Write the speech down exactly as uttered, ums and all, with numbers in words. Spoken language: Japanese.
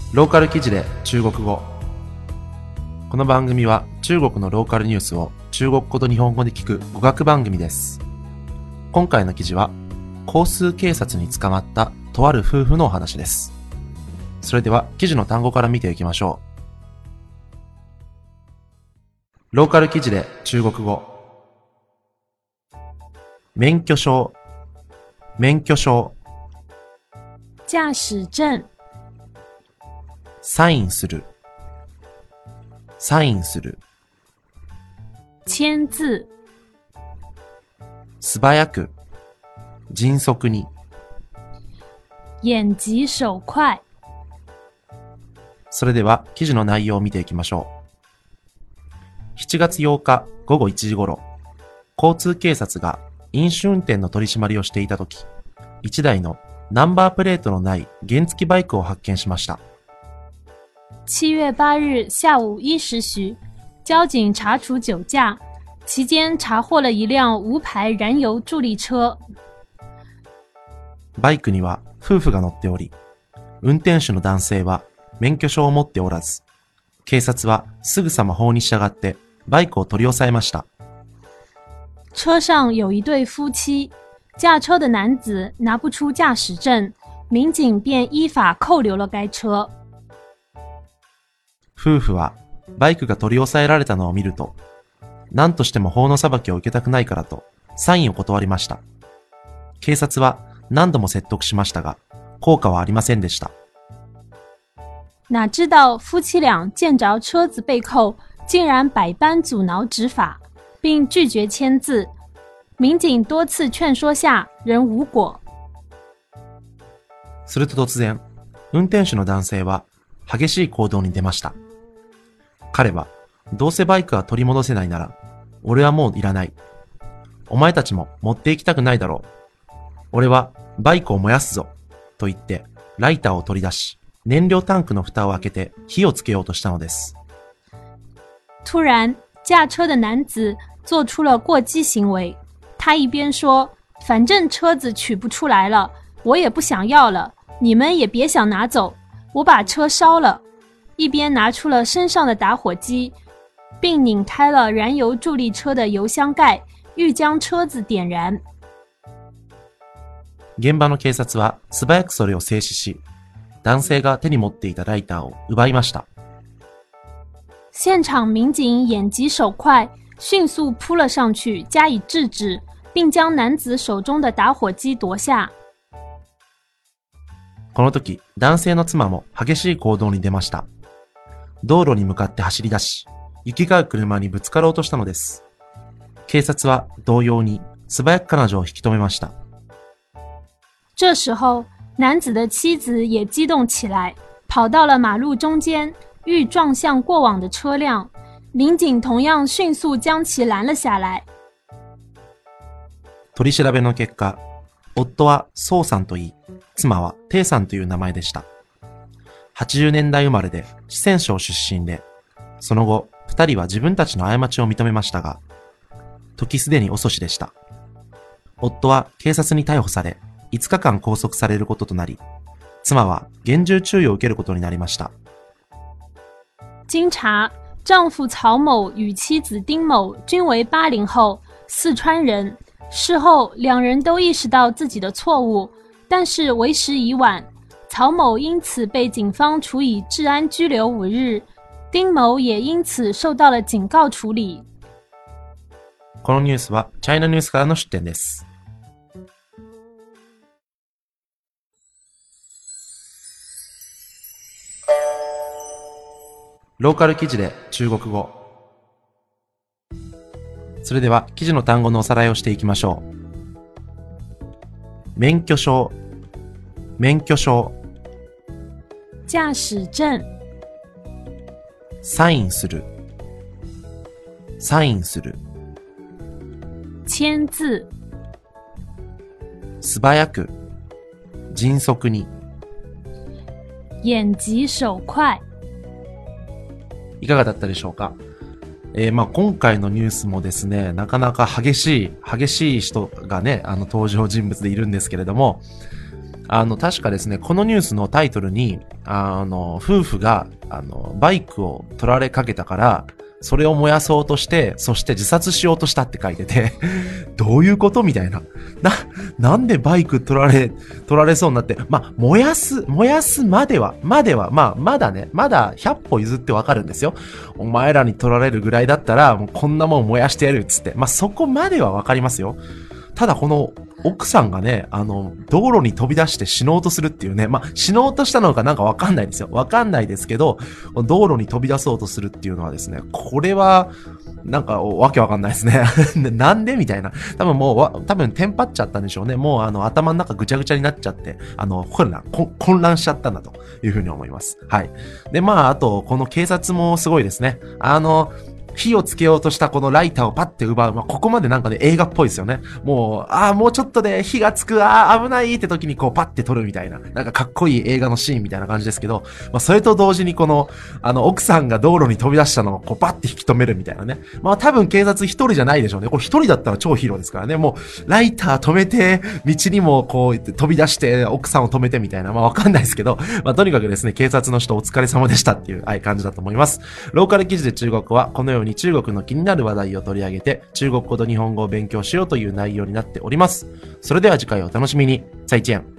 ローカル記事で中国語。この番組は中国のローカルニュースを中国語と日本語で聞く語学番組です。今回の記事は交通警察に捕まったとある夫婦のお話です。それでは記事の単語から見ていきましょう。ローカル記事で中国語。免許証、免許証。 駕駛證。 サインする、サインする。 簽字。 素早く、迅速に。 眼疾手快。 それでは記事の内容を見ていきましょう。しちがつようかごごいちじ頃、交通警察が飲酒運転の取り締まりをしていたとき、一台のナンバープレートのない原付バイクを発見しました。 七月八日下午一时许，交警查处酒驾，期间查获了一辆无牌燃油助力车。 バイクには夫婦が乗っており、運転手の男性は免許証を持っておらず、警察はすぐさま法に従ってバイクを取り押さえました。 车上有一对夫妻，驾车的男子拿不出驾驶证，民警便依法扣留了该车。 夫婦はバイクが取り押さえられたのを見ると、何としても法の裁きを受けたくないからとサインを断りました。警察は何度も説得しましたが、効果はありませんでした。 哪知道夫妻俩见着车子被扣，竟然百般阻挠执法，并拒绝签字。民警多次劝说下，仍无果。 すると突然、運転手の男性は激しい行動に出ました。彼は、どうせバイクは取り戻せないなら、俺はもういらない。お前たちも持って行きたくないだろう。俺はバイクを燃やすぞ。と言って、ライターを取り出し、燃料タンクの蓋を開けて火をつけようとしたのです。 突然、驾車的男子做出了过激行为。他一边说，反正车子取不出来了，我也不想要了，你们也别想拿走，我把车烧了。一边拿出了身上的打火机，并拧开了燃油助力车的油箱盖，欲将车子点燃。 現場の警察は素早くそれを制止し、男性が手に持っていたライターを奪いました。 现场民警眼疾手快，迅速扑了上去加以制止，并将男子手中的打火機奪下。 この時、男性の妻も激しい行動に出ました。道路に向かって走り出し、行き交う車にぶつかろうとしたのです。警察は同様に素早く彼女を引き止めました。 这时候，男子的妻子也激動起来，跑到了马路中间，欲撞向过往的车辆。民警同样迅速将其拦了下来。 取り調べの結果、夫はソウさんといい、妻はテイさんという名前でした。はちじゅうねんだい生まれで四川省出身で、その後、二人は自分たちの過ちを認めましたが、時すでに遅しでした。夫は警察に逮捕され、いつかかん拘束されることとなり、妻は厳重注意を受けることになりました。 经查，丈夫曹某与妻子丁某均为八零后，四川人。事后，两人都意识到自己的错误，但是为时已晚。曹某因此被警方处以治安拘留五日，丁某也因此受到了警告处理。 このニュースはチャイナニュースからの出典です。ローカル記事で中国語。それでは記事の単語のおさらいをしていきましょう。免許証、免許証。 駕駛證。 サインする、サインする。 簽字。 素早く、迅速に。 眼疾手快。 いかがだったでしょうか。えー、まあ今回のニュースもですね、なかなか激しい、激しい人がね、あの登場人物でいるんですけれども、 あの、確かですね、このニュースのタイトルに、あの、夫婦が、あの、バイクを取られかけたから、それを燃やそうとして、そして自殺しようとしたって書いてて、どういうことみたいな。な、なんでバイク取られ、取られそうになって、まあ、燃やす、燃やすまでは、までは、まあ、まだね、まだひゃっぽ譲ってわかるんですよ。お前らに取られるぐらいだったら、もうこんなもん燃やしてやるっつって。まあ、そこまではわかりますよ。ただこの奥さんがね、あの、道路に飛び出して死のうとするっていうね、まあ、死のうとしたのかなんかわかんないですよ。わかんないですけど、道路に飛び出そうとするっていうのはですね、これは、なんか、わけわかんないですね。なんでみたいな。多分もうわ、多分テンパっちゃったんでしょうね。もうあの、頭の中ぐちゃぐちゃになっちゃって、あの、混乱、混乱しちゃったんだというふうに思います。はい。で、まあ、あと、この警察もすごいですね。あの、火をつけようとしたこのライターをパッて奪う。まあ、ここまでなんかね、映画っぽいですよね。もう、ああ、もうちょっとで火がつく、ああ、危ないって時にこうパッて撮るみたいな。なんかかっこいい映画のシーンみたいな感じですけど、まあ、それと同時にこの、あの、奥さんが道路に飛び出したのをこうパッて引き止めるみたいなね。まあ、多分警察一人じゃないでしょうね。これ一人だったら超ヒーローですからね。もう、ライター止めて、道にもこう飛び出して、奥さんを止めてみたいな。まあ、わかんないですけど、まあ、とにかくですね、警察の人お疲れ様でしたっていう、はい、感じだと思います。ローカル記事で中国は、このように中国の気になる話題を取り上げて、中国語と日本語を勉強しようという内容になっております。それでは次回お楽しみに。再见。